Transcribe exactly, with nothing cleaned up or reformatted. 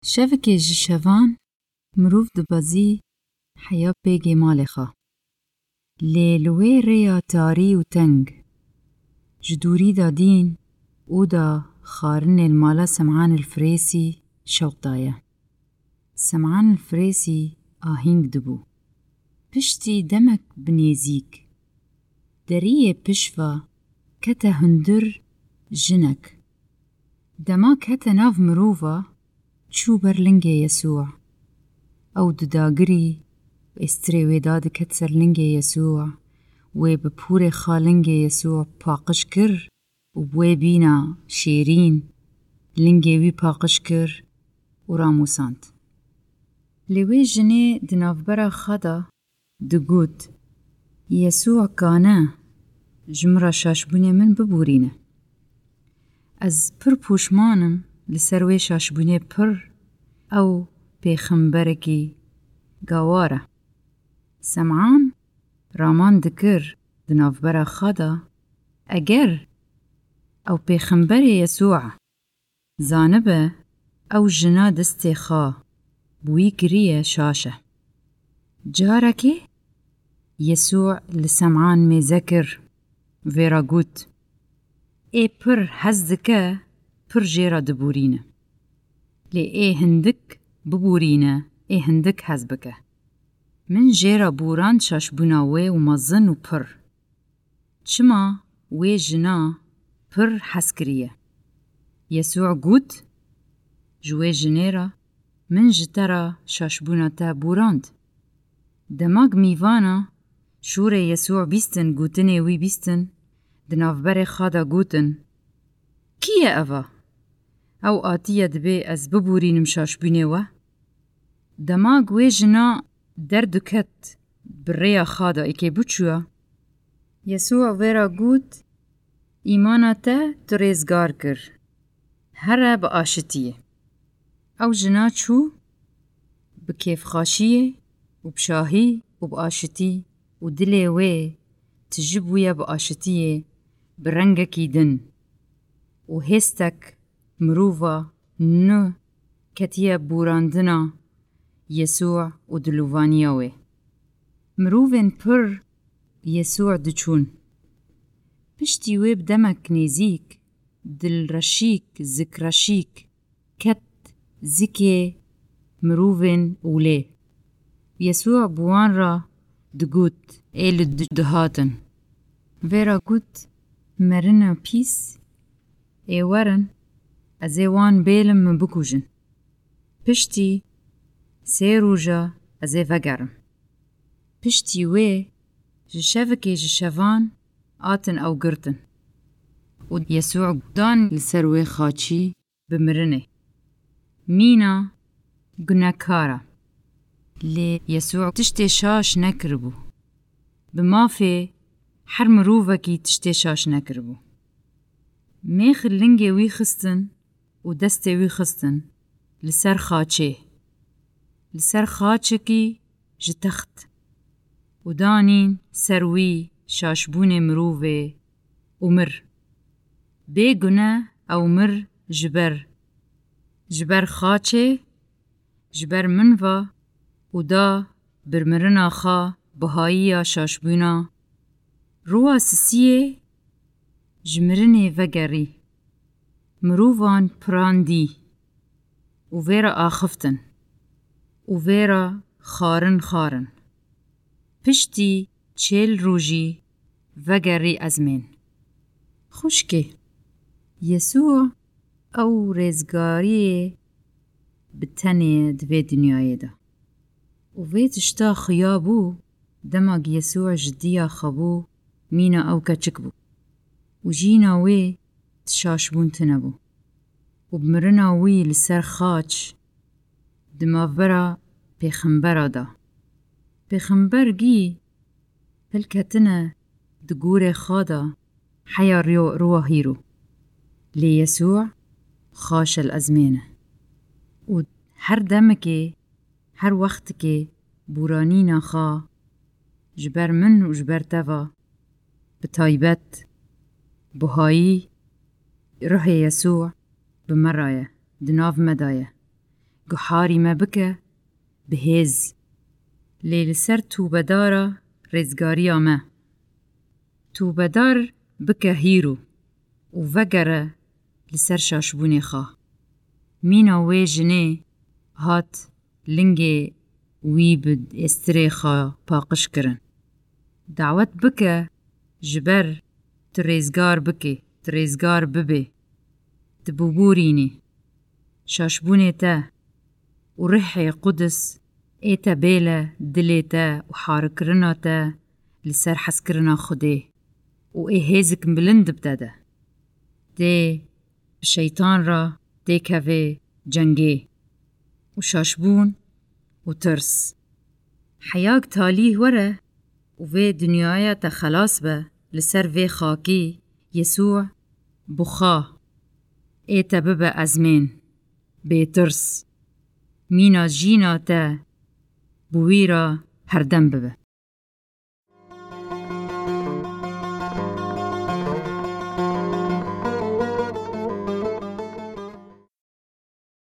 شەڤکێ ji şevan mirov dibezî heya pêgê malê xwe. Lê li wê rêya tarî û teng, ji dûrî de dîn û da xwarinê li mala Sem'an el-Firêsî şewq daye. Sem'an el-Firêsî ahîng dibû. Piştî demek bi nêzik, deriyê pişva kete hundir jinek. Dema kete nav mirova, çû ber lingê Yesûع. Ew di dagirî êstrê wê da diket ser lingê Yesûع, wê bi pûrê xwe lingê Yesûع paqij kir û bi wê bîna şêrîn lingê wî paqij kir û ramûsand. Lê wê jinê di navbera xwe de digot: Yesûع gane ji min re şaşbûnê min biborîne. Ez pir pûşman im li ser wê şaşbûnê pir ew pêxemberekî gawar e. Sem'an raman dikir di navbera xwe de eger ew pêxemberê Yesûع e, zanibe ew jina destê xwe bi wî kiriye şaş e. Carekê Yesûع li Sem'an mêze kir, vê ra got: Ê pir hez dike pir jê re diborîne. Lê ê hindik biborîne, ê hindik hez bike. Min jê re borand şaşbûna wê û mezin û pir. Çima wê jina pir hez kiriye. Yesûع got: Ji wê jinê re min ji te re şaşbûna te borand. Demak mîvana şûrê Yesûع bîstin gotinê wî bîstin, di navberê xwe de gotin: Kî ye eva? Ew atiye dibe ez biborînim şaşbûnê we? Demak wê jina derdiket bi rêya xwe de êkê biçûya. Yesûع vê ra got: Îmana te tu rêzgar kir, here bi aşitiyê. Ew jina çû bi kêfxweşiyê û bi şahî û bi aşitî û dilê wê tije bûye bi aşitiyê bi rengekî din û hêstek mirova nû ketiye borandina Yesûع û dilûvaniya wê. Mirovên pir Yesûع diçûn. Piştî wê bi demek nêzik, dilreşîk zikreşîk ket zikê mirovên olê. Yesûع bi wan re digot: Ê li dihatin. Vê ra got: Merina pîs, ê werin, ez ê wan bêlim min bikujin. Piştî sê roja ez ê vegerim. Piştî wê ji şevekê ji şevan hatin ew girtin û Yesûع dan li ser wê xaçî bi mirinê. Mîna gunehkar e. Lê Yesûع tiştê şaş nekiribû. Bi mafê her mirovekî tiştê şaş nekiribû. Mêxi lingê wî xistin û destê wî xistin li ser xaçê, li ser xaçekî ji text û danîn ser wî şaşbûnê mirovê û mir. Bêguneh ew mir ji ber ji ber xaçê, ji ber min ve û da bir mirina xwe bihayiya şaşbûna. Roya sisiyê ji mirinê vegerî. Mirovan pirandî û vê re axiftin û vê re xwarin xwarin. Piştî çêl rojî vegerî ezmên. Xuşkê, Yesûع ew rêzgariyê bi tenê di vê dinyayê de. û vê tişta xuya bû, demek Yesûع ji dîya xwe bû, mîna ew keçik bû û jîna wê ti şaşbûn tune bû. û bi mirina wî li ser xaç di navbera pêxembera da. Pêxember gî hilketine di gorê xwe de heya roya hîro. Lê Yesûع xaşel ezmên e û her demekê, her wextekê boranîna xwe ji ber min û ji ber te ve bi taybet bihayî rihê Yesûع bi me re ye, di nav me de ye. گحاری ما بکه بهیز لیل سر تو بدارا رزگاری آمه تو بدار بکه هیرو و وگره لسر شاشبونی خواه مینا وی جنه هات لنگه وی بد استری خواه پاقش کرن دعوت بکه جبر تریزگار بکه تریزگار ببه تبوبورینی شاشبونی تا و رحی قدس ایتا بیله دلی تا و حارکرنا تا لسر حسکرنا خوده و ای هزک بلند بداده دی شیطان را دی که جنگی و شاشبون و ترس حیاک تالی وره و وی دنیای تا خلاص به لسر وی خاکی یسوع بخواه ایتا ببه ازمین بی ترس مینا جینا تا بوی را هردم ببه